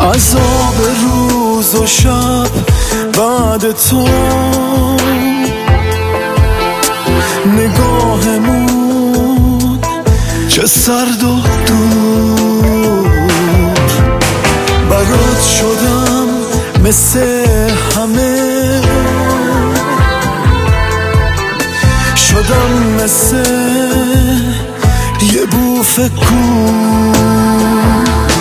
عذاب روز و شب بعد تو، نگاهمون چه سرد و دور. برات شدم مثل همه، شدم مثل یه بوف کور.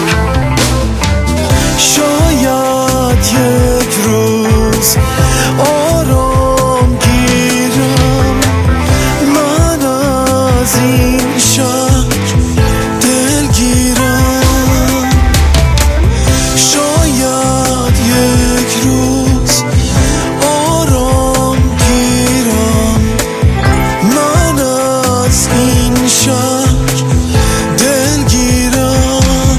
شاید یک روز آرام گیرم من از این شهر دلگیرم. شاید یک روز آرام گیرم من از این شهر دلگیرم.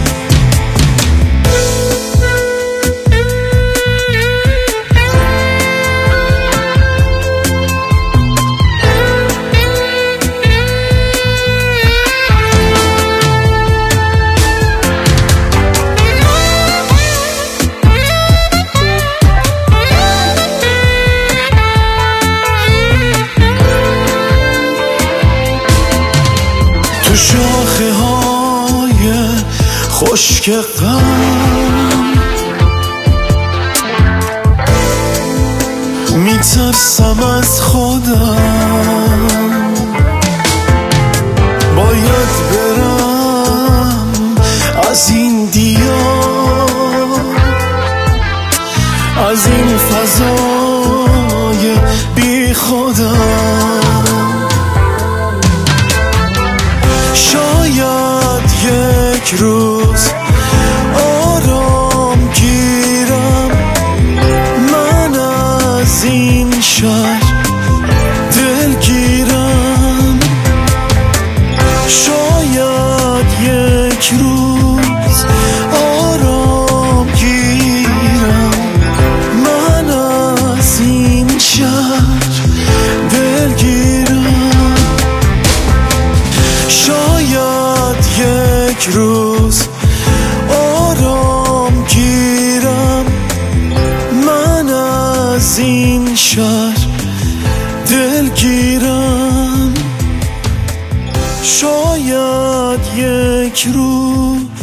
تو شاخه های خشک غم میترسم از خودم. باید برم از این دیار، از این فضای بی خودم. شاید یک روز آرام گیرم من از این شهر دلگیرم. شاید یک روز آرام گیرم من از این شهر دلگیرم. شاید یک روز آرام گیرم من از این شهر دلگیرم. شاید یک روز